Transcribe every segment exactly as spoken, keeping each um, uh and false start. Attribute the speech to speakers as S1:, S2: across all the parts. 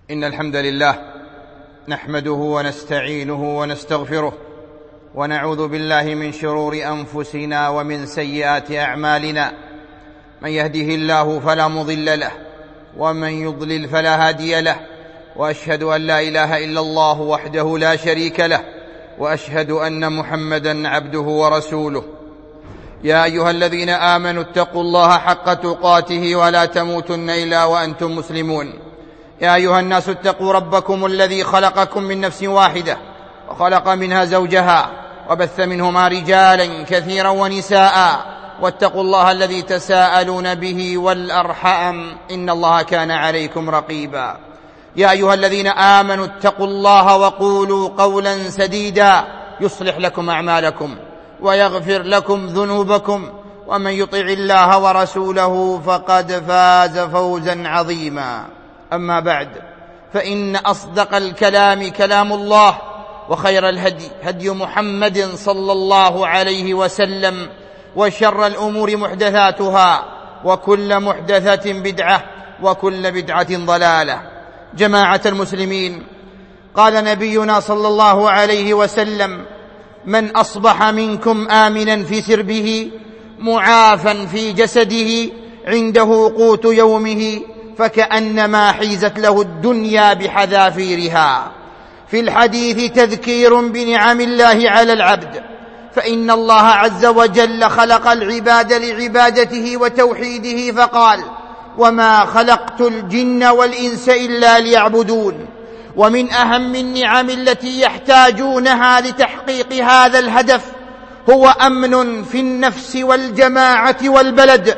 S1: إن الحمد لله نحمده ونستعينه ونستغفره ونعوذ بالله من شرور أنفسنا ومن سيئات أعمالنا. من يهده الله فلا مضل له ومن يضلل فلا هادي له، وأشهد أن لا إله إلا الله وحده لا شريك له، وأشهد أن محمدًا عبده ورسوله. يا أيها الذين آمنوا اتقوا الله حق تقاته ولا تموتن إلا وأنتم مسلمون. يا أيها الناس اتقوا ربكم الذي خلقكم من نفس واحدة وخلق منها زوجها وبث منهما رجالا كثيرا ونساء، واتقوا الله الذي تساءلون به والأرحام إن الله كان عليكم رقيبا. يا أيها الذين آمنوا اتقوا الله وقولوا قولا سديدا يصلح لكم أعمالكم ويغفر لكم ذنوبكم، ومن يطع الله ورسوله فقد فاز فوزا عظيما. أما بعد، فإن أصدق الكلام كلام الله، وخير الهدي هدي محمد صلى الله عليه وسلم، وشر الأمور محدثاتها، وكل محدثة بدعة، وكل بدعة ضلالة. جماعة المسلمين، قال نبينا صلى الله عليه وسلم: من أصبح منكم آمنا في سربه معافا في جسده عنده قوت يومه فكأنما حيزت له الدنيا بحذافيرها. في الحديث تذكير بنعم الله على العبد، فإن الله عز وجل خلق العباد لعبادته وتوحيده، فقال: وما خلقت الجن والإنس إلا ليعبدون. ومن أهم النعم التي يحتاجونها لتحقيق هذا الهدف هو أمن في النفس والجماعة والبلد،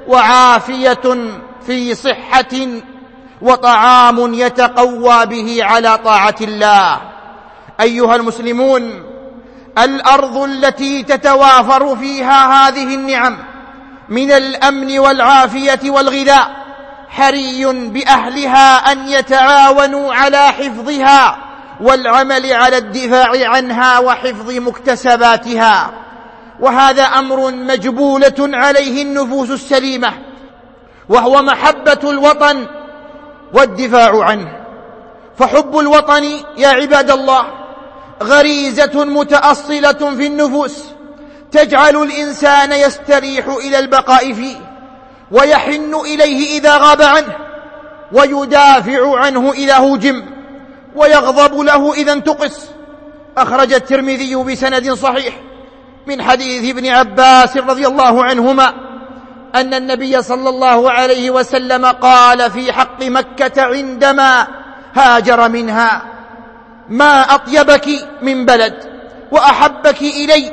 S1: وعافية في صحة، وطعام يتقوى به على طاعة الله. أيها المسلمون، الأرض التي تتوافر فيها هذه النعم من الأمن والعافية والغذاء حري بأهلها أن يتعاونوا على حفظها والعمل على الدفاع عنها وحفظ مكتسباتها، وهذا أمر مجبولة عليه النفوس السليمة، وهو محبة الوطن والدفاع عنه. فحب الوطن يا عباد الله غريزة متأصلة في النفوس تجعل الإنسان يستريح إلى البقاء فيه، ويحن إليه إذا غاب عنه، ويدافع عنه إذا هوجم، ويغضب له إذا انتقص. أخرج الترمذي بسند صحيح من حديث ابن عباس رضي الله عنهما أن النبي صلى الله عليه وسلم قال في حق مكة عندما هاجر منها: ما أطيبك من بلد وأحبك إلي،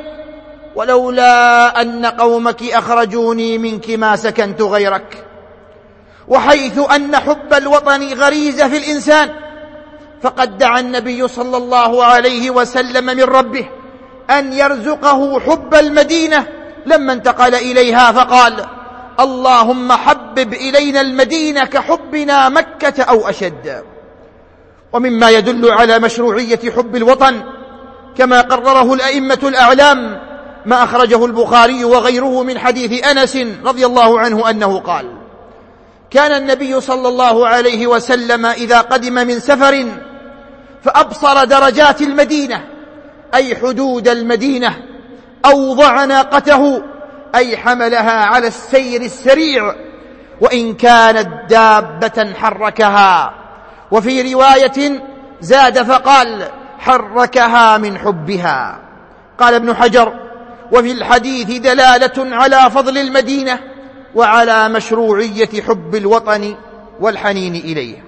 S1: ولولا أن قومك أخرجوني منك ما سكنت غيرك. وحيث أن حب الوطن غريزة في الإنسان، فقد دعا النبي صلى الله عليه وسلم من ربه أن يرزقه حب المدينة لما انتقل إليها، فقال: اللهم حبب إلينا المدينة كحبنا مكة أو أشد. ومما يدل على مشروعية حب الوطن كما قرره الأئمة الأعلام ما أخرجه البخاري وغيره من حديث أنس رضي الله عنه أنه قال: كان النبي صلى الله عليه وسلم إذا قدم من سفر فأبصر درجات المدينة أي حدود المدينة أوضع ناقته أي حملها على السير السريع، وإن كانت دابة حركها. وفي رواية زاد فقال: حركها من حبها. قال ابن حجر: وفي الحديث دلالة على فضل المدينة وعلى مشروعية حب الوطن والحنين إليه.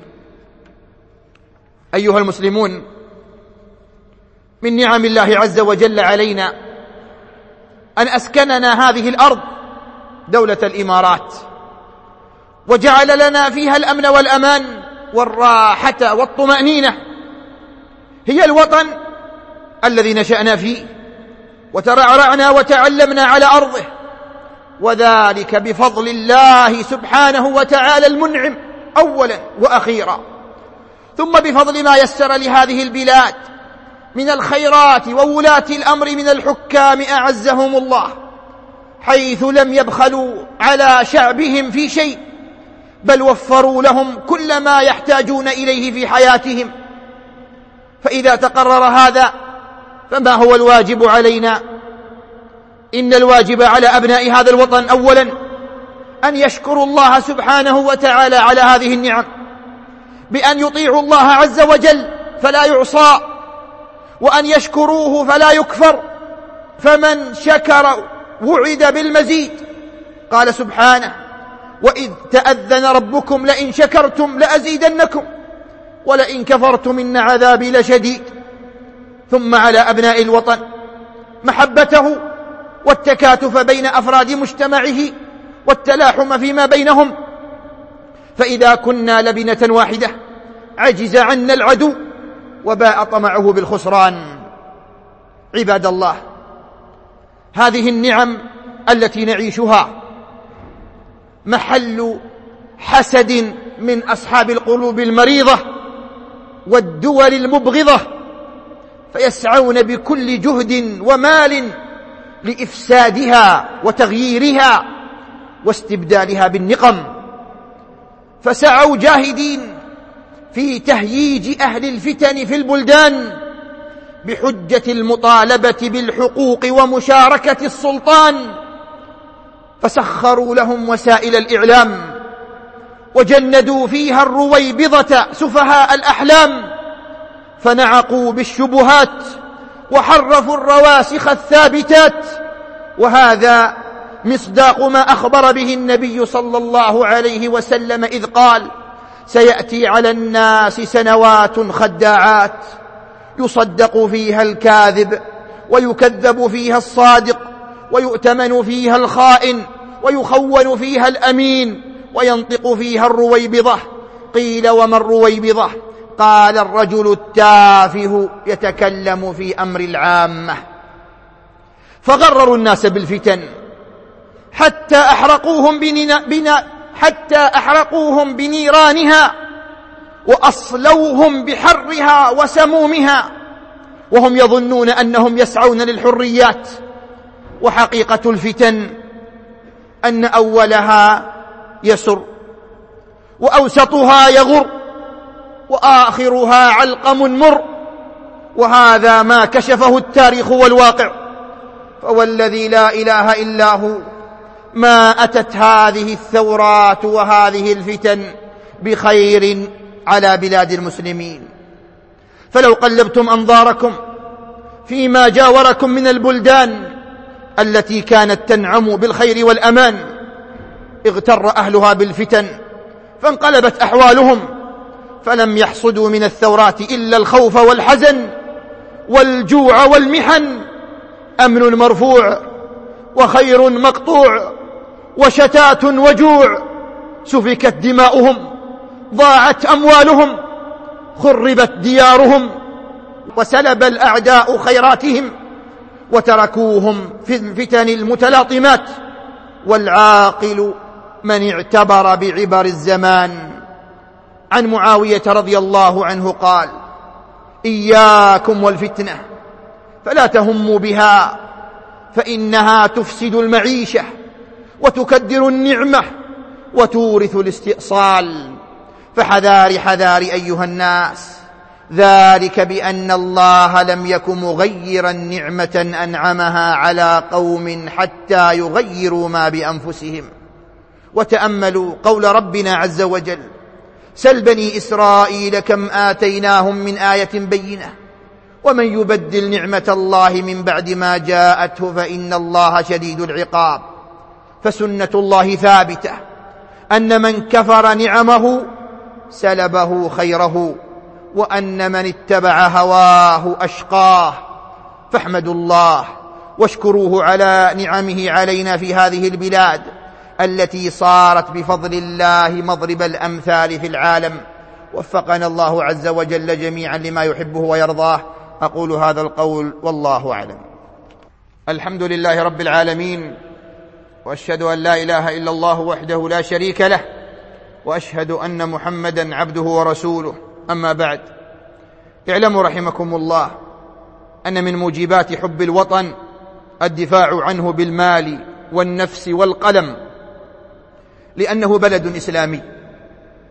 S1: أيها المسلمون، من نعم الله عز وجل علينا أن أسكننا هذه الأرض دولة الإمارات، وجعل لنا فيها الأمن والأمان والراحة والطمأنينة. هي الوطن الذي نشأنا فيه وترعرعنا وتعلمنا على أرضه، وذلك بفضل الله سبحانه وتعالى المنعم أولا وأخيرا، ثم بفضل ما يسر لهذه البلاد من الخيرات وولاة الأمر من الحكام أعزهم الله، حيث لم يبخلوا على شعبهم في شيء، بل وفروا لهم كل ما يحتاجون إليه في حياتهم. فإذا تقرر هذا فما هو الواجب علينا؟ إن الواجب على أبناء هذا الوطن أولا أن يشكروا الله سبحانه وتعالى على هذه النعم، بأن يطيعوا الله عز وجل فلا يعصى، وأن يشكروه فلا يكفر، فمن شكر وعد بالمزيد. قال سبحانه: وإذ تأذن ربكم لئن شكرتم لأزيدنكم ولئن كفرتم إن عذابي لشديد. ثم على أبناء الوطن محبته والتكاتف بين أفراد مجتمعه والتلاحم فيما بينهم، فإذا كنا لبنة واحدة عجز عنا العدو وباء طمعه بالخسران. عباد الله، هذه النعم التي نعيشها محل حسد من أصحاب القلوب المريضة والدول المبغضة، فيسعون بكل جهد ومال لإفسادها وتغييرها واستبدالها بالنقم، فسعوا جاهدين في تهييج أهل الفتن في البلدان بحجة المطالبة بالحقوق ومشاركة السلطان، فسخروا لهم وسائل الإعلام وجندوا فيها الرويبضة سفهاء الأحلام، فنعقوا بالشبهات وحرفوا الرواسخ الثابتات. وهذا مصداق ما أخبر به النبي صلى الله عليه وسلم إذ قال: سيأتي على الناس سنوات خداعات يصدق فيها الكاذب ويكذب فيها الصادق ويؤتمن فيها الخائن ويخون فيها الأمين وينطق فيها الرويبضة. قيل: وما الرويبضة؟ قال: الرجل التافه يتكلم في أمر العامة. فغرروا الناس بالفتن حتى أحرقوهم بنا بنا حتى أحرقوهم بنيرانها وأصلوهم بحرها وسمومها، وهم يظنون أنهم يسعون للحريات. وحقيقة الفتن أن أولها يسر وأوسطها يغر وآخرها علقم مر، وهذا ما كشفه التاريخ والواقع. فوالذي لا إله إلا هو ما أتت هذه الثورات وهذه الفتن بخير على بلاد المسلمين. فلو قلبتم أنظاركم فيما جاوركم من البلدان التي كانت تنعم بالخير والأمان، اغتر أهلها بالفتن فانقلبت أحوالهم، فلم يحصدوا من الثورات إلا الخوف والحزن والجوع والمحن. أمن مرفوع وخير مقطوع وشتات وجوع، سفكت دماؤهم، ضاعت أموالهم، خربت ديارهم، وسلب الأعداء خيراتهم وتركوهم في الفتن المتلاطمات. والعاقل من اعتبر بعبر الزمان. عن معاوية رضي الله عنه قال: إياكم والفتنة فلا تهموا بها، فإنها تفسد المعيشة وتكدر النعمة وتورث الاستئصال. فحذار حذار أيها الناس، ذلك بأن الله لم يك مغيرا نعمة أنعمها على قوم حتى يغيروا ما بأنفسهم. وتأملوا قول ربنا عز وجل: سل بني إسرائيل كم آتيناهم من آية بينة ومن يبدل نعمة الله من بعد ما جاءته فإن الله شديد العقاب. فسنة الله ثابتة أن من كفر نعمه سلبه خيره، وأن من اتبع هواه أشقاه. فاحمدوا الله واشكروه على نعمه علينا في هذه البلاد التي صارت بفضل الله مضرب الأمثال في العالم. وفقنا الله عز وجل جميعا لما يحبه ويرضاه. أقول هذا القول والله أعلم. الحمد لله رب العالمين، وأشهد أن لا إله إلا الله وحده لا شريك له، وأشهد أن محمدا عبده ورسوله. أما بعد، اعلموا رحمكم الله أن من موجبات حب الوطن الدفاع عنه بالمال والنفس والقلم، لأنه بلد إسلامي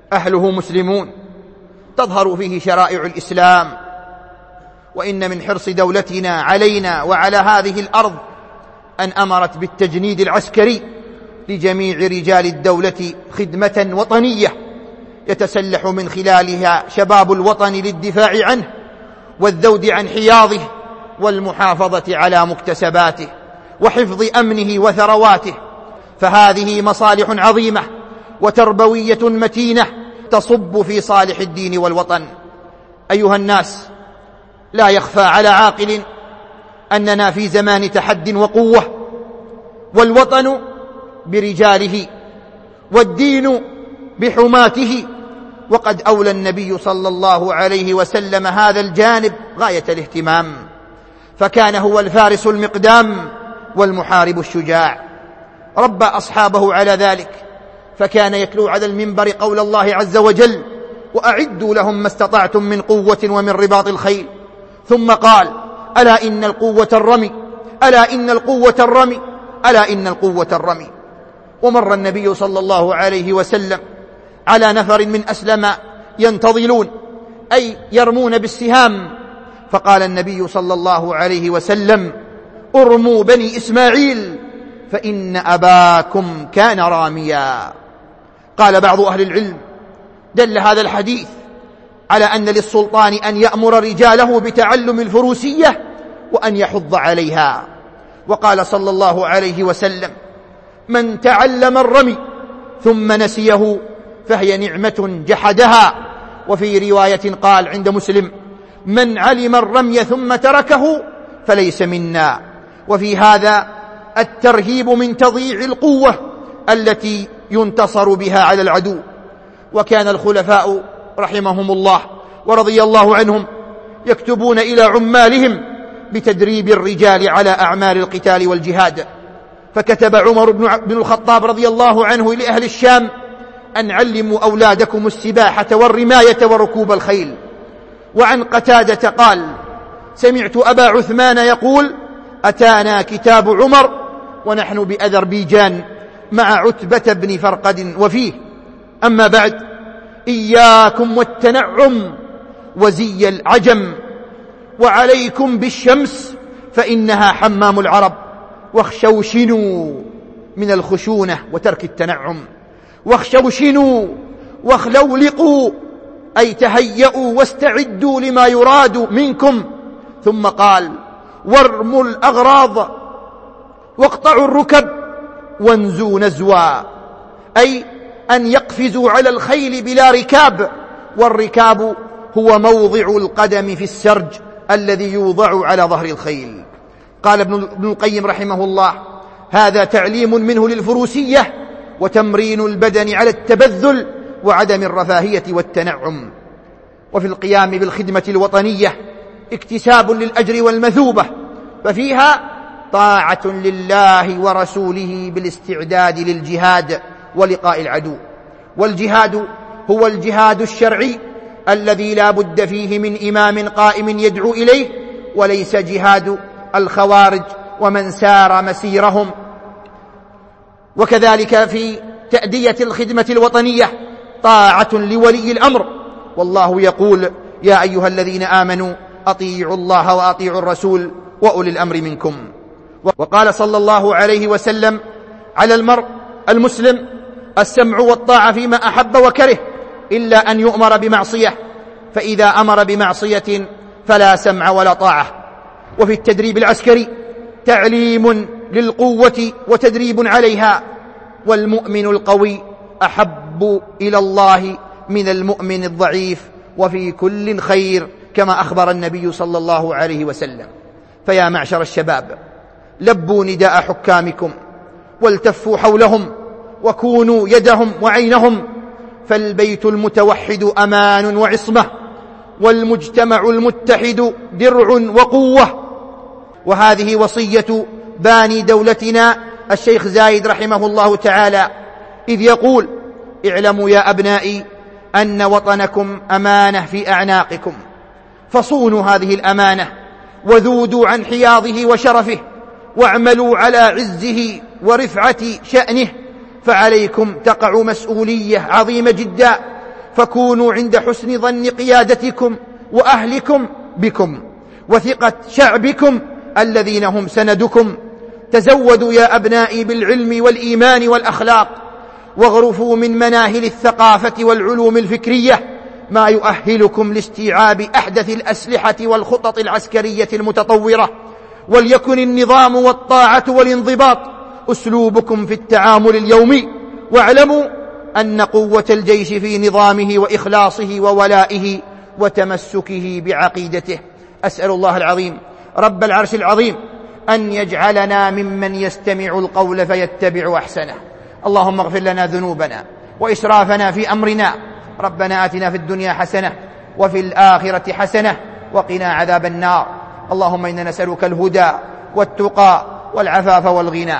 S1: أهله مسلمون تظهر فيه شرائع الإسلام. وإن من حرص دولتنا علينا وعلى هذه الأرض أن أمرت بالتجنيد العسكري لجميع رجال الدولة خدمة وطنية يتسلح من خلالها شباب الوطن للدفاع عنه والذود عن حياضه والمحافظة على مكتسباته وحفظ أمنه وثرواته. فهذه مصالح عظيمة وتربوية متينة تصب في صالح الدين والوطن. أيها الناس، لا يخفى على عاقل أننا في زمان تحد وقوة، والوطن برجاله والدين بحماته، وقد أولى النبي صلى الله عليه وسلم هذا الجانب غاية الاهتمام، فكان هو الفارس المقدام والمحارب الشجاع، ربى أصحابه على ذلك، فكان يتلو على المنبر قول الله عز وجل: وأعدوا لهم ما استطعتم من قوة ومن رباط الخيل، ثم قال: ألا إن القوة الرمي، ألا إن القوة الرمي، ألا إن القوة الرمي. ومر النبي صلى الله عليه وسلم على نفر من أسلم ينتظلون، أي يرمون بالسهام، فقال النبي صلى الله عليه وسلم: ارموا بني إسماعيل فإن أباكم كان راميا. قال بعض أهل العلم: دل هذا الحديث على أن للسلطان أن يأمر رجاله بتعلم الفروسية وأن يحض عليها. وقال صلى الله عليه وسلم: من تعلم الرمي ثم نسيه فهي نعمة جحدها. وفي رواية قال عند مسلم: من علم الرمي ثم تركه فليس منا. وفي هذا الترهيب من تضييع القوة التي ينتصر بها على العدو. وكان الخلفاء رحمهم الله ورضي الله عنهم يكتبون إلى عمالهم بتدريب الرجال على أعمال القتال والجهاد، فكتب عمر بن الخطاب رضي الله عنه لأهل الشام: أن علموا أولادكم السباحة والرماية وركوب الخيل. وعن قتادة قال: سمعت أبا عثمان يقول: أتانا كتاب عمر ونحن بأذربيجان مع عتبة بن فرقد وفيه: أما بعد، إياكم والتنعم وزي العجم، وعليكم بالشمس فإنها حمام العرب، واخشوشنوا من الخشونة وترك التنعم، واخشوشنوا واخلولقوا، أي تهيئوا واستعدوا لما يراد منكم. ثم قال: وارموا الأغراض واقطعوا الركب وانزوا نزوا، أي أن يقفزوا على الخيل بلا ركاب، والركاب هو موضع القدم في السرج الذي يوضع على ظهر الخيل. قال ابن القيم رحمه الله: هذا تعليم منه للفروسية وتمرين البدن على التبذل وعدم الرفاهية والتنعم. وفي القيام بالخدمة الوطنية اكتساب للأجر والمثوبة، ففيها طاعة لله ورسوله بالاستعداد للجهاد ولقاء العدو. والجهاد هو الجهاد الشرعي الذي لا بد فيه من إمام قائم يدعو إليه، وليس جهاد الخوارج ومن سار مسيرهم. وكذلك في تأدية الخدمة الوطنية طاعة لولي الأمر، والله يقول: يا أيها الذين آمنوا أطيعوا الله وأطيعوا الرسول وأولي الأمر منكم. وقال صلى الله عليه وسلم: على المرء المسلم السمع والطاعة فيما أحب وكره، إلا أن يؤمر بمعصية، فإذا أمر بمعصية فلا سمع ولا طاعة. وفي التدريب العسكري تعليم للقوة وتدريب عليها، والمؤمن القوي أحب إلى الله من المؤمن الضعيف، وفي كل خير، كما أخبر النبي صلى الله عليه وسلم. فيا معشر الشباب، لبوا نداء حكامكم والتفوا حولهم وكونوا يدهم وعينهم، فالبيت المتوحد أمان وعصمة، والمجتمع المتحد درع وقوة. وهذه وصية باني دولتنا الشيخ زايد رحمه الله تعالى، إذ يقول: اعلموا يا أبنائي أن وطنكم أمانة في أعناقكم، فصونوا هذه الأمانة وذودوا عن حياضه وشرفه، واعملوا على عزه ورفعة شأنه، فعليكم تقع مسؤولية عظيمة جدا، فكونوا عند حسن ظن قيادتكم وأهلكم بكم وثقة شعبكم الذين هم سندكم. تزودوا يا أبنائي بالعلم والإيمان والأخلاق، واغرفوا من مناهل الثقافة والعلوم الفكرية ما يؤهلكم لاستيعاب أحدث الأسلحة والخطط العسكرية المتطورة، وليكن النظام والطاعة والانضباط أسلوبكم في التعامل اليومي. واعلموا أن قوة الجيش في نظامه وإخلاصه وولائه وتمسكه بعقيدته. أسأل الله العظيم رب العرش العظيم أن يجعلنا ممن يستمع القول فيتبع أحسنه. اللهم اغفر لنا ذنوبنا وإسرافنا في أمرنا. ربنا آتنا في الدنيا حسنة وفي الآخرة حسنة وقنا عذاب النار. اللهم إنا نسألك الهدى والتقى والعفاف والغنى.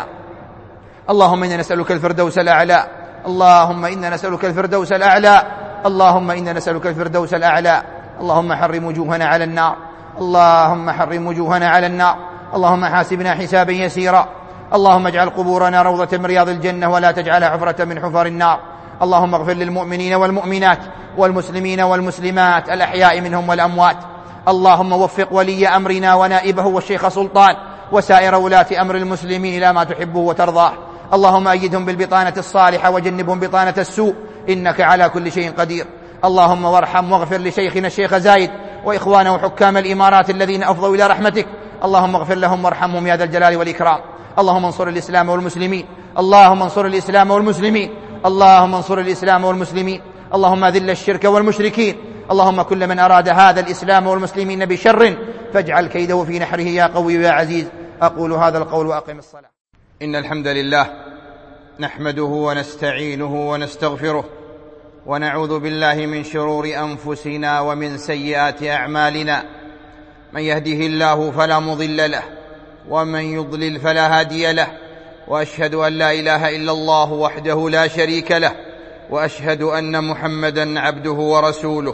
S1: اللهم إنا نسألك الفردوس الأعلى. اللهم إنا نسألك الفردوس الأعلى. اللهم إنا نسألك الفردوس الأعلى. اللهم حرم وجوهنا على النار. اللهم حرم وجوهنا على النار. اللهم حاسبنا حسابا يسيرا. اللهم اجعل قبورنا روضة من رياض الجنة ولا تجعلها حفرة من حفر النار. اللهم اغفر للمؤمنين والمؤمنات والمسلمين والمسلمات الأحياء منهم والأموات. اللهم وفق ولي أمرنا ونائبه والشيخ سلطان وسائر ولاة أمر المسلمين إلى ما تحبه وترضاه. اللهم أيدهم بالبطانة الصالحة وجنبهم بطانة السوء إنك على كل شيء قدير. اللهم وارحم واغفر لشيخنا الشيخ زايد وإخوانه حكام الإمارات الذين أفضوا إلى رحمتك. اللهم اغفر لهم وارحمهم يا ذا الجلال والإكرام. اللهم انصر الإسلام والمسلمين. اللهم انصر الإسلام والمسلمين. اللهم انصر الإسلام والمسلمين. اللهم أذل الشرك والمشركين. اللهم كل من أراد هذا الإسلام والمسلمين بشر فاجعل كيده في نحره يا قوي يا عزيز. أقول هذا القول وأقم الصلاة. إن الحمد لله نحمده ونستعينه ونستغفره ونعوذ بالله من شرور أنفسنا ومن سيئات أعمالنا. من يهده الله فلا مضل له ومن يضلل فلا هادي له، وأشهد أن لا إله إلا الله وحده لا شريك له، وأشهد أن محمدا عبده ورسوله.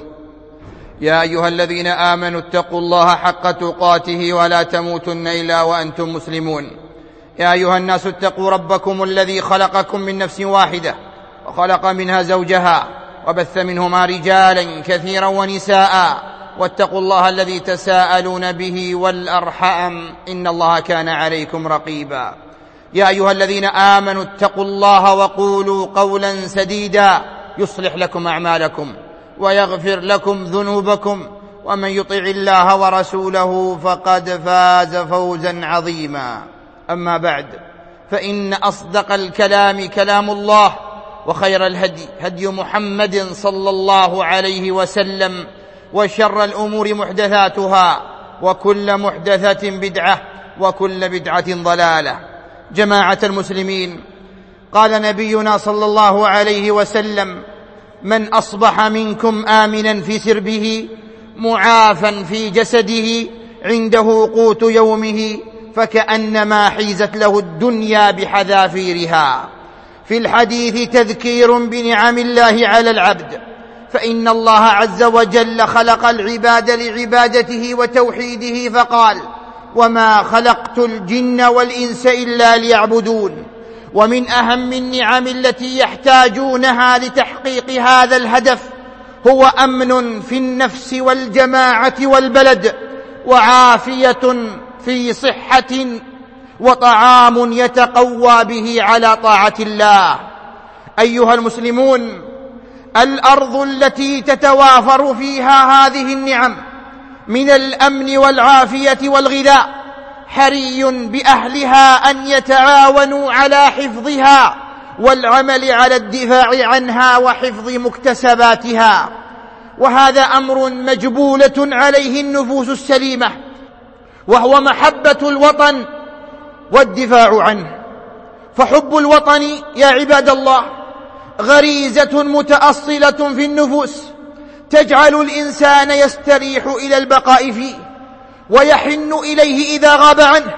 S1: يا أيها الذين آمنوا اتقوا الله حق تقاته ولا تموتن إلا وأنتم مسلمون. يا أيها الناس اتقوا ربكم الذي خلقكم من نفس واحدة وخلق منها زوجها وبث منهما رجالا كثيرا ونساء، واتقوا الله الذي تساءلون به والأرحام إن الله كان عليكم رقيبا. يا أيها الذين آمنوا اتقوا الله وقولوا قولا سديدا يصلح لكم أعمالكم ويغفر لكم ذنوبكم، ومن يطع الله ورسوله فقد فاز فوزا عظيما. أما بعد، فإن أصدق الكلام كلام الله، وخير الهدي هدي محمد صلى الله عليه وسلم، وشر الأمور محدثاتها، وكل محدثة بدعة، وكل بدعة ضلالة. جماعة المسلمين، قال نبينا صلى الله عليه وسلم: من أصبح منكم آمنا في سربه معافا في جسده عنده قوت يومه فكأنما حيزت له الدنيا بحذافيرها. في الحديث تذكير بنعم الله على العبد، فإن الله عز وجل خلق العباد لعبادته وتوحيده فقال: وما خلقت الجن والإنس إلا ليعبدون. ومن أهم النعم التي يحتاجونها لتحقيق هذا الهدف هو أمن في النفس والجماعة والبلد، وعافية في صحة، وطعام يتقوى به على طاعة الله. أيها المسلمون، الأرض التي تتوافر فيها هذه النعم من الأمن والعافية والغذاء حري بأهلها أن يتعاونوا على حفظها والعمل على الدفاع عنها وحفظ مكتسباتها، وهذا أمر مجبولة عليه النفوس السليمة، وهو محبة الوطن والدفاع عنه. فحب الوطن يا عباد الله غريزة متأصلة في النفوس تجعل الإنسان يستريح إلى البقاء فيه، ويحن إليه إذا غاب عنه،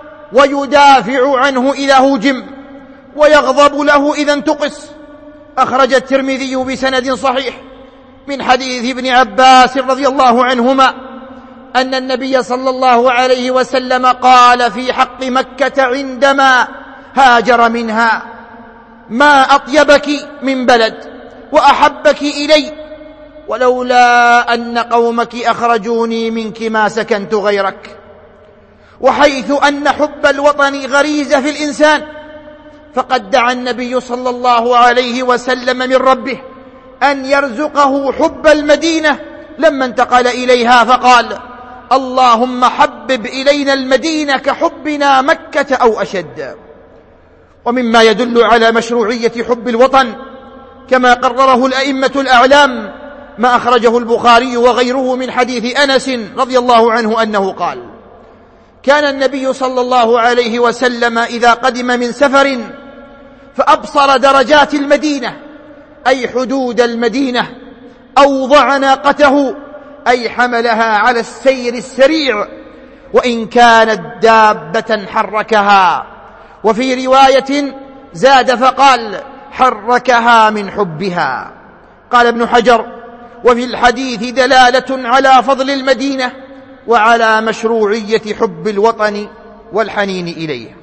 S1: ويدافع عنه إذا هجم، ويغضب له إذا انتقص. أخرج الترمذي بسند صحيح من حديث ابن عباس رضي الله عنهما أن النبي صلى الله عليه وسلم قال في حق مكة عندما هاجر منها: ما أطيبك من بلد وأحبك إلي ولولا أن قومك أخرجوني منك ما سكنت غيرك. وحيث أن حب الوطن غريزة في الإنسان، فقد دعا النبي صلى الله عليه وسلم من ربه أن يرزقه حب المدينة لما انتقل إليها، فقال: اللهم حبب إلينا المدينة كحبنا مكة أو أشد. ومما يدل على مشروعية حب الوطن كما قرره الأئمة الأعلام ما أخرجه البخاري وغيره من حديث أنس رضي الله عنه أنه قال: كان النبي صلى الله عليه وسلم إذا قدم من سفر فأبصر درجات المدينة أي حدود المدينة أوضع ناقته أي حملها على السير السريع، وإن كانت دابة حركها. وفي رواية زاد فقال: حركها من حبها. قال ابن حجر: وفي الحديث دلالة على فضل المدينة وعلى مشروعية حب الوطن والحنين إليه.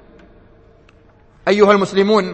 S1: أيها المسلمون،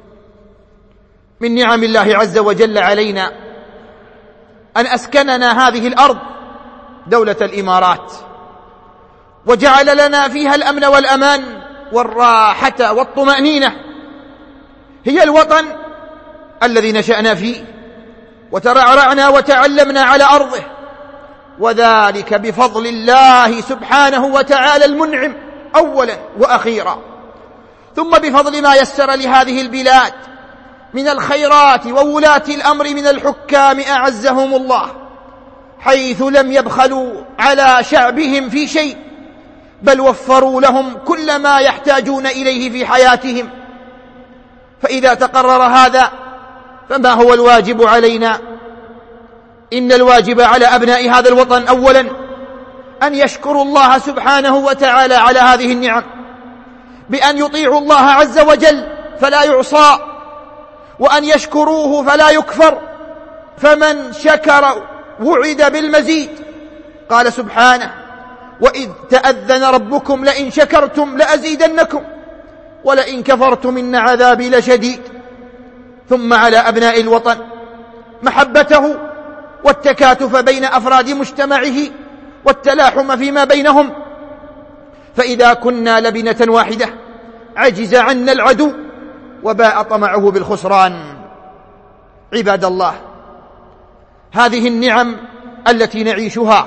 S1: من نعم الله عز وجل علينا أن أسكننا هذه الأرض دولة الإمارات، وجعل لنا فيها الأمن والأمان والراحة والطمأنينة. هي الوطن الذي نشأنا فيه وترعرعنا وتعلمنا على أرضه، وذلك بفضل الله سبحانه وتعالى المنعم أولا وأخيرا، ثم بفضل ما يسر لهذه البلاد من الخيرات وولاة الأمر من الحكام أعزهم الله، حيث لم يبخلوا على شعبهم في شيء، بل وفروا لهم كل ما يحتاجون إليه في حياتهم. فإذا تقرر هذا فما هو الواجب علينا؟ إن الواجب على أبناء هذا الوطن أولا أن يشكروا الله سبحانه وتعالى على هذه النعم، بأن يطيعوا الله عز وجل فلا يعصى، وأن يشكروه فلا يكفر، فمن شكر وعد بالمزيد. قال سبحانه: وإذ تأذن ربكم لئن شكرتم لأزيدنكم ولئن كفرتم إن عذابي لشديد. ثم على أبناء الوطن محبته والتكاتف بين أفراد مجتمعه والتلاحم فيما بينهم، فإذا كنا لبنة واحدة عجز عنا العدو وباء طمعه بالخسران. عباد الله، هذه النعم التي نعيشها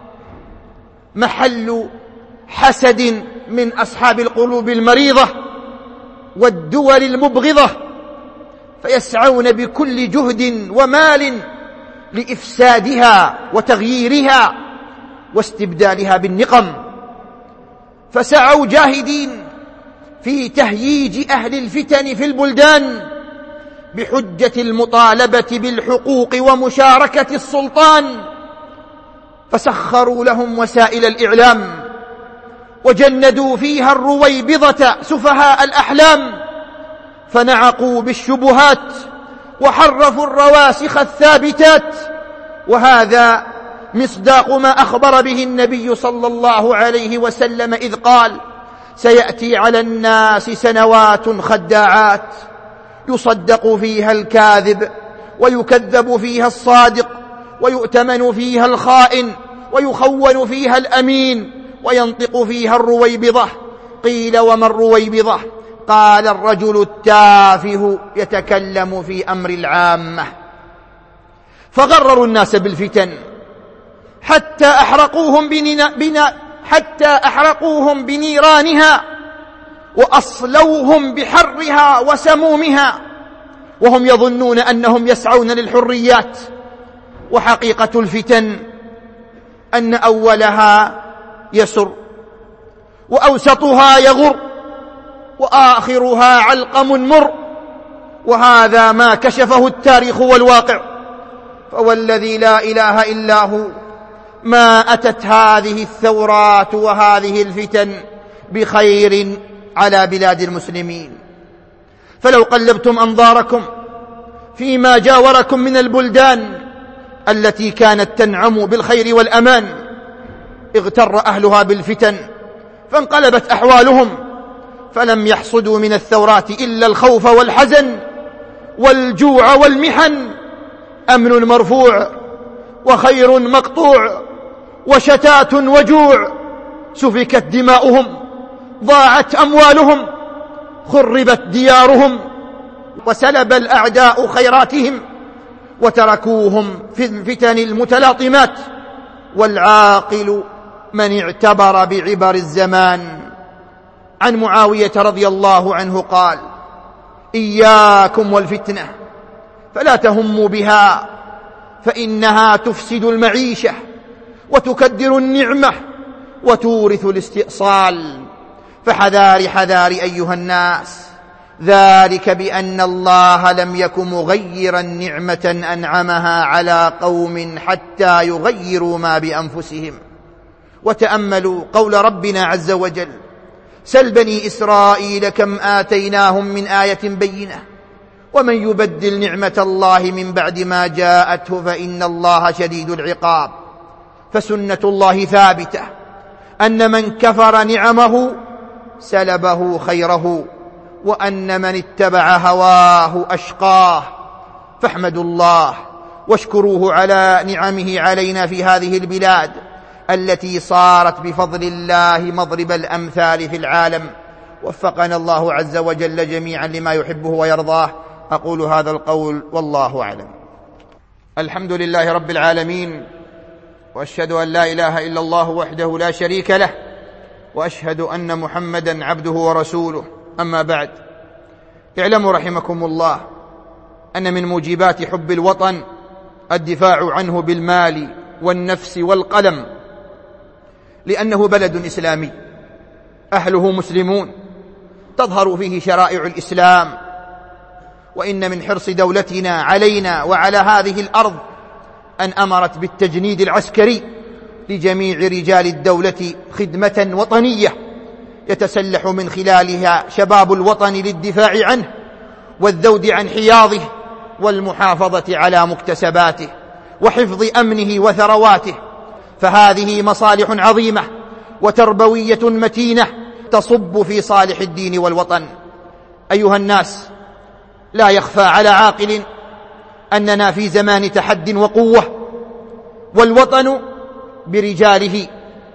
S1: محل حسد من أصحاب القلوب المريضة والدول المبغضة، فيسعون بكل جهد ومال لإفسادها وتغييرها واستبدالها بالنقم، فسعوا جاهدين في تهييج أهل الفتن في البلدان بحجة المطالبة بالحقوق ومشاركة السلطان، فسخروا لهم وسائل الإعلام وجندوا فيها الرويبضة سفهاء الأحلام، فنعقوا بالشبهات وحرفوا الرواسخ الثابتات. وهذا مصداق ما أخبر به النبي صلى الله عليه وسلم إذ قال: سيأتي على الناس سنوات خداعات يصدق فيها الكاذب ويكذب فيها الصادق ويؤتمن فيها الخائن ويخون فيها الأمين وينطق فيها الرويبضة. قيل: وما الرويبضة؟ قال: الرجل التافه يتكلم في أمر العامة. فغرروا الناس بالفتن حتى أحرقوهم بنا بنا حتى أحرقوهم بنيرانها وأصلوهم بحرها وسمومها، وهم يظنون أنهم يسعون للحريات. وحقيقة الفتن أن أولها يسر وأوسطها يغر وآخرها علقم مر، وهذا ما كشفه التاريخ والواقع. فوالذي لا إله إلا هو ما أتت هذه الثورات وهذه الفتن بخير على بلاد المسلمين. فلو قلبتم أنظاركم فيما جاوركم من البلدان التي كانت تنعم بالخير والأمان، اغتر أهلها بالفتن فانقلبت أحوالهم، فلم يحصدوا من الثورات إلا الخوف والحزن والجوع والمحن. أمن مرفوع
S2: وخير مقطوع وشتات وجوع، سفكت دماؤهم، ضاعت أموالهم، خربت ديارهم، وسلب الأعداء خيراتهم، وتركوهم في الفتن المتلاطمات. والعاقل من اعتبر بعبر الزمان. عن معاوية رضي الله عنه قال: إياكم والفتنة فلا تهموا بها، فإنها تفسد المعيشة وتكدر النعمة وتورث الاستئصال، فحذار حذار أيها الناس، ذلك بأن الله لم يك مغيرا نعمة أنعمها على قوم حتى يغيروا ما بأنفسهم. وتأملوا قول ربنا عز وجل: سل بني إسرائيل كم آتيناهم من آية بينة ومن يبدل نعمة الله من بعد ما جاءته فإن الله شديد العقاب. فسنة الله ثابتة، أن من كفر نعمه سلبه خيره، وأن من اتبع هواه أشقاه. فاحمدوا الله واشكروه على نعمه علينا في هذه البلاد التي صارت بفضل الله مضرب الأمثال في العالم. وفقنا الله عز وجل جميعا لما يحبه ويرضاه. أقول هذا القول والله أعلم. الحمد لله رب العالمين، وأشهد أن لا إله إلا الله وحده لا شريك له، وأشهد أن محمدا عبده ورسوله. أما بعد، اعلموا رحمكم الله أن من موجبات حب الوطن الدفاع عنه بالمال والنفس والقلم، لأنه بلد إسلامي أهله مسلمون تظهر فيه شرائع الإسلام. وإن من حرص دولتنا علينا وعلى هذه الأرض أن أمرت بالتجنيد العسكري لجميع رجال الدولة خدمة وطنية يتسلح من خلالها شباب الوطن للدفاع عنه والذود عن حياضه والمحافظة على مكتسباته وحفظ أمنه وثرواته. فهذه مصالح عظيمة وتربوية متينة تصب في صالح الدين والوطن. أيها الناس، لا يخفى على عاقل أننا في زمان تحد وقوة، والوطن برجاله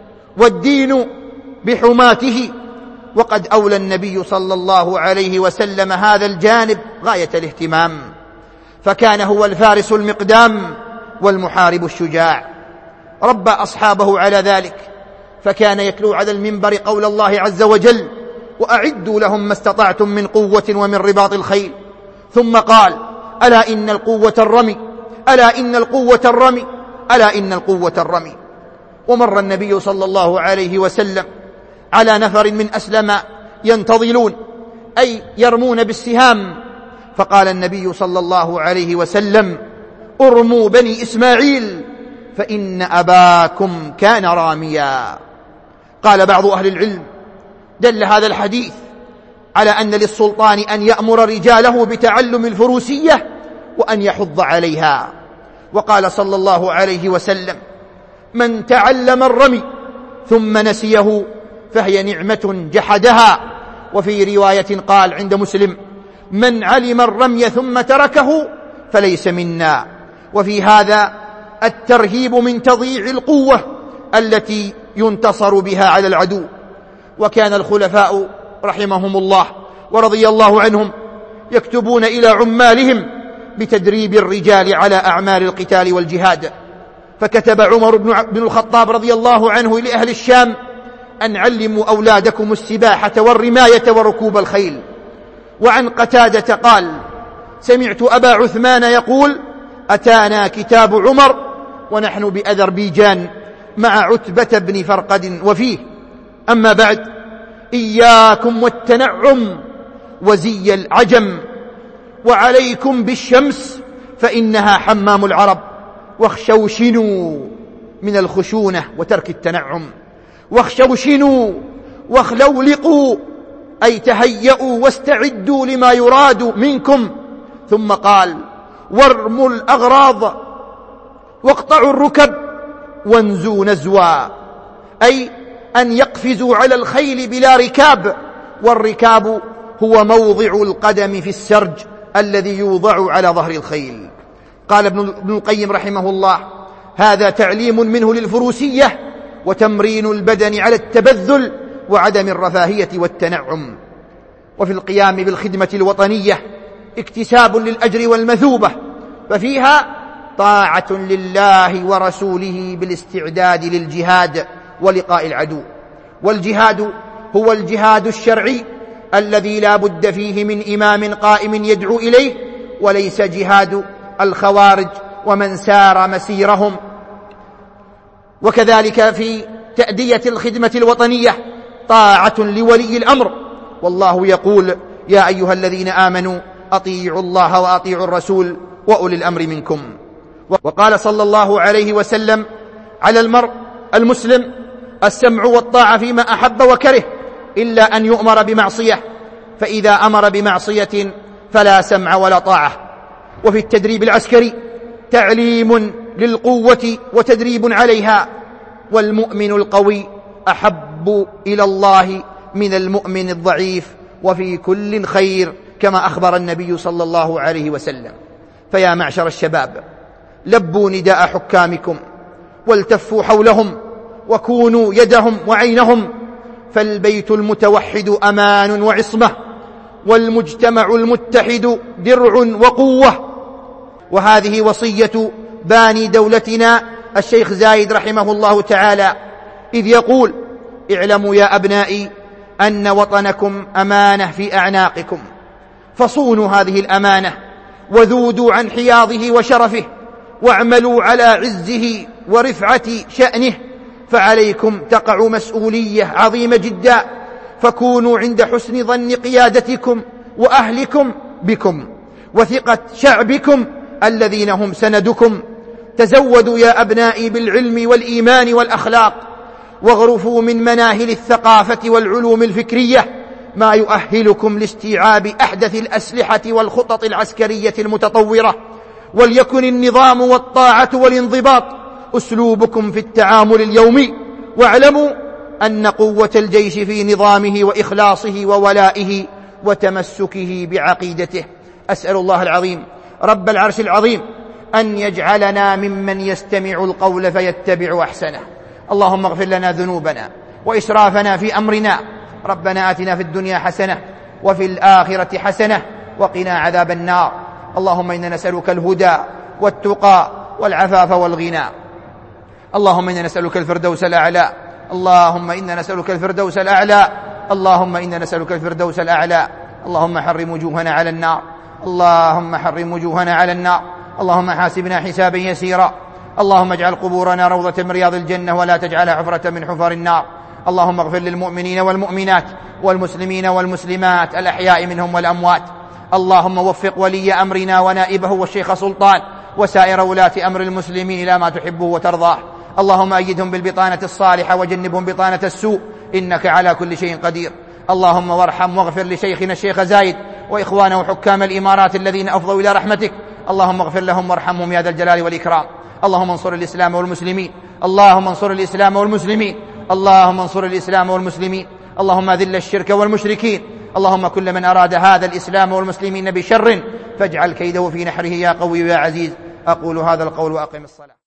S2: والدين بحماته، وقد أولى النبي صلى الله عليه وسلم هذا الجانب غاية الاهتمام، فكان هو الفارس المقدام والمحارب الشجاع. ربى أصحابه على ذلك، فكان يتلو على المنبر قول الله عز وجل: وأعدوا لهم ما استطعتم من قوة ومن رباط الخيل. ثم قال: ألا إن القوة الرمي، ألا إن القوة الرمي، ألا إن القوة الرمي. ومر النبي صلى الله عليه وسلم على نفر من أسلم ينتظلون، أي يرمون بالسهام، فقال النبي صلى الله عليه وسلم: ارموا بني إسماعيل فإن أباكم كان راميا. قال بعض أهل العلم: دل هذا الحديث على أن للسلطان أن يأمر رجاله بتعلم الفروسية وأن يحض عليها. وقال صلى الله عليه وسلم: من تعلم الرمي ثم نسيه فهي نعمة جحدها. وفي رواية قال عند مسلم: من علم الرمي ثم تركه فليس منا. وفي هذا الترهيب من تضييع القوة التي ينتصر بها على العدو. وكان الخلفاء رحمهم الله ورضي الله عنهم يكتبون إلى عمالهم بتدريب الرجال على أعمال القتال والجهاد. فكتب عمر بن الخطاب رضي الله عنه لأهل الشام: أن علموا أولادكم السباحة والرماية وركوب الخيل. وعن قتادة قال: سمعت أبا عثمان يقول: أتانا كتاب عمر ونحن بأذربيجان مع عتبة بن فرقد وفيه: أما بعد، إياكم والتنعم وزي العجم، وعليكم بالشمس فإنها حمام العرب، واخشوشنوا من الخشونة وترك التنعم، واخشوشنوا واخلولقوا، أي تهيئوا واستعدوا لما يراد منكم. ثم قال: وارموا الأغراض واقطعوا الركب وانزوا نزوا، أي أن يقفزوا على الخيل بلا ركاب، والركاب هو موضع القدم في السرج الذي يوضع على ظهر الخيل. قال ابن القيم رحمه الله: هذا تعليم منه للفروسية وتمرين البدن على التبذل وعدم الرفاهية والتنعم. وفي القيام بالخدمة الوطنية اكتساب للأجر والمثوبة، ففيها طاعة لله ورسوله بالاستعداد للجهاد ولقاء العدو. والجهاد هو الجهاد الشرعي الذي لا بد فيه من إمام قائم يدعو إليه، وليس جهاد الخوارج ومن سار مسيرهم. وكذلك في تأدية الخدمة الوطنية طاعة لولي الأمر، والله يقول: يا أيها الذين آمنوا أطيعوا الله وأطيعوا الرسول وأولي الأمر منكم. وقال صلى الله عليه وسلم: على المرء المسلم السمع والطاعة فيما أحب وكره، إلا أن يؤمر بمعصية، فإذا أمر بمعصية فلا سمع ولا طاعة. وفي التدريب العسكري تعليم للقوة وتدريب عليها، والمؤمن القوي أحب إلى الله من المؤمن الضعيف، وفي كل خير، كما أخبر النبي صلى الله عليه وسلم. فيا معشر الشباب، لبوا نداء حكامكم والتفوا حولهم وكونوا يدهم وعينهم، فالبيت المتوحد أمان وعصمة، والمجتمع المتحد درع وقوة. وهذه وصية باني دولتنا الشيخ زايد رحمه الله تعالى، إذ يقول: اعلموا يا أبنائي أن وطنكم أمانة في أعناقكم، فصونوا هذه الأمانة وذودوا عن حياضه وشرفه، واعملوا على عزه ورفعة شأنه، فعليكم تقع مسؤولية عظيمة جدا، فكونوا عند حسن ظن قيادتكم وأهلكم بكم وثقة شعبكم الذين هم سندكم. تزودوا يا أبنائي بالعلم والإيمان والأخلاق، واغرفوا من مناهل الثقافة والعلوم الفكرية ما يؤهلكم لاستيعاب أحدث الأسلحة والخطط العسكرية المتطورة، وليكن النظام والطاعة والانضباط أسلوبكم في التعامل اليومي. واعلموا أن قوة الجيش في نظامه وإخلاصه وولائه وتمسكه بعقيدته. أسأل الله العظيم رب العرش العظيم أن يجعلنا ممن يستمع القول فيتبع أحسنه. اللهم اغفر لنا ذنوبنا وإسرافنا في أمرنا، ربنا آتنا في الدنيا حسنة وفي الآخرة حسنة وقنا عذاب النار. اللهم إنا نسألك الهدى والتقى والعفاف والغنى. اللهم إنا نسألك الفردوس الأعلى. اللهم إنا نسألك الفردوس الأعلى. اللهم إنا نسألك الفردوس الأعلى. اللهم حرم وجوهنا على النار. اللهم حرم وجوهنا على النار. اللهم حاسبنا حسابا يسيرا. اللهم اجعل قبورنا روضة من رياض الجنة ولا تجعلها حفرة من حفر النار. اللهم اغفر للمؤمنين والمؤمنات والمسلمين والمسلمات الأحياء منهم والأموات. اللهم وفق ولي أمرنا ونائبه والشيخ سلطان وسائر ولاة أمر المسلمين إلى ما تحبه وترضاه. اللهم أيدهم بالبطانة الصالحة وجنبهم بطانة السوء، إنك على كل شيء قدير. اللهم وارحم واغفر لشيخنا الشيخ زايد وإخوانه حكام الإمارات الذين أفضوا إلى رحمتك. اللهم اغفر لهم وارحمهم يا ذا الجلال والإكرام. اللهم انصر الإسلام والمسلمين. اللهم انصر الإسلام والمسلمين. اللهم انصر الإسلام والمسلمين. اللهم أذل الشرك والمشركين. اللهم كل من أراد هذا الإسلام والمسلمين بشر فاجعل كيده في نحره يا قوي يا عزيز. أقول هذا القول وأقم الصلاة.